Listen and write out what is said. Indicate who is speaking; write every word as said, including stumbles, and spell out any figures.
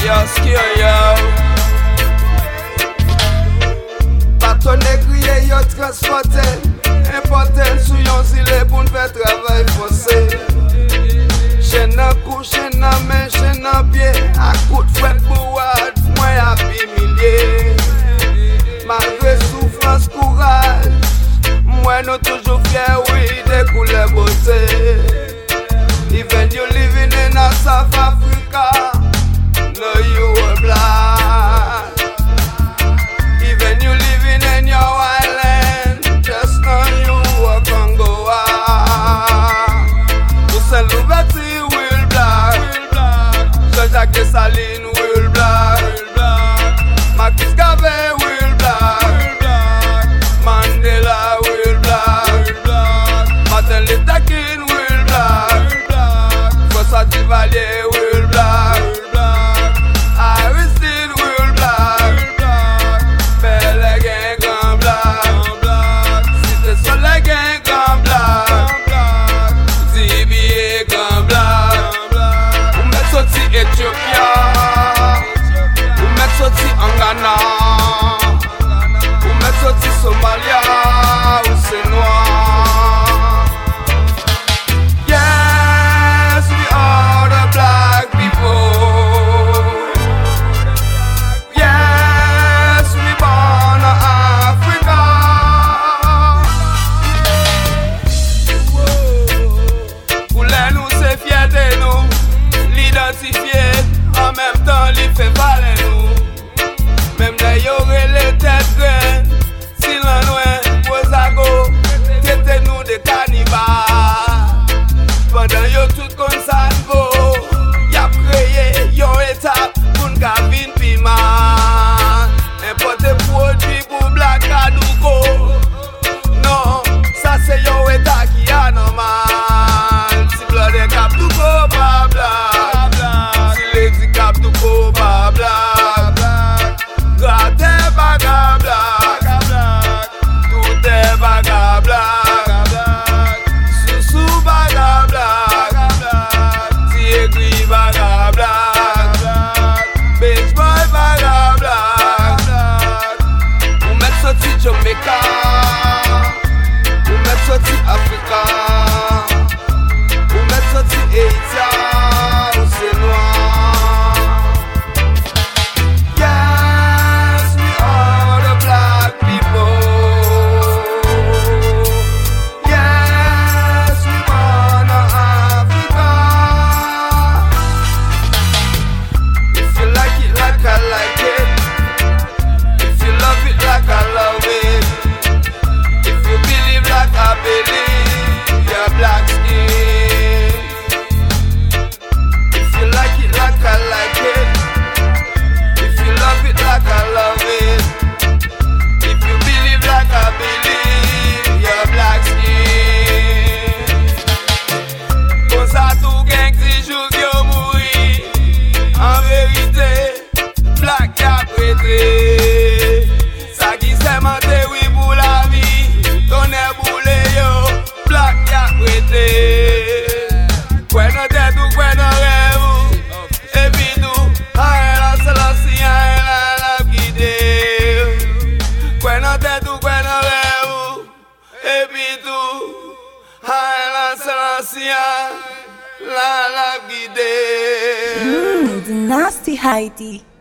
Speaker 1: Yo, skill, yo.
Speaker 2: Patone kriye yo transporte, importen sou yon zile pou n'fè travay fose. Chen nan kou, chen nan men, chen nan pie, akout fwet pou wad, mwen api milye. Malgré souffrance, courage, mwen nou toujou fier, oui, de koule bote. Even you living in a South Africa, no you are black. Even you living in your island, just know you are Congoa. Toussaint Louverture will black, Jean-Jacques Dessalines will black, Marcus Garvey will black, Mandela will black, Martin Luther King will black, François Duvalier will black, Aristide will black, Belle Gang Grand black, Cité Soleil Gang Grand black, D B A Grand black. Ou met sorti Ethiopia, ou met sorti Ghana, ou met sorti Somalia, ou c'est noir. Yes, we are the black people. Yes, we born in Africa. Couleur nous c'est fierté nous, l'identifier, en même temps l'y fait valer nous. Même d'ailleurs les têtes graines, si l'on loin, Posago, traitez nous de cannibales. Pendant yo tout kon sa n'vo, y'a créé yon étape pour n'gavin piment. Importe produit pour black kadouko. Non, ça c'est yon état qui anormal. Si blood cap douko pa black, si lady cap douko pa black, gratte baga black, tout est baga black, sous baga black, tigri baga black, beach boy baga black. Ou met sorti Jamaica, ou met sorti Africa, ou met sorti Haïti, ou c'est noir. Yes, we are the black people. Yes, we born in Africa. If you like it like I like it, if you love it like I love it, if you believe like I believe, you're black skin. If you like it like I like it, if you love it like I love it, if you believe like I believe, you're black skin. Kon sa tou gen ti jou yo mouri, en vérité, black ya prêté. Sa ki semente oui pour la vie, tonne boule yo, black ya prêté. Kwen nan tête ou kwen nan rêve ou, et puis tout, aïe la Selassie, aïe la la guide. Kwen nan tête ou kwen nan rêve ou, et puis tout, aïe la Selassie, la la guide.
Speaker 3: Mmm, the nasty Haiti.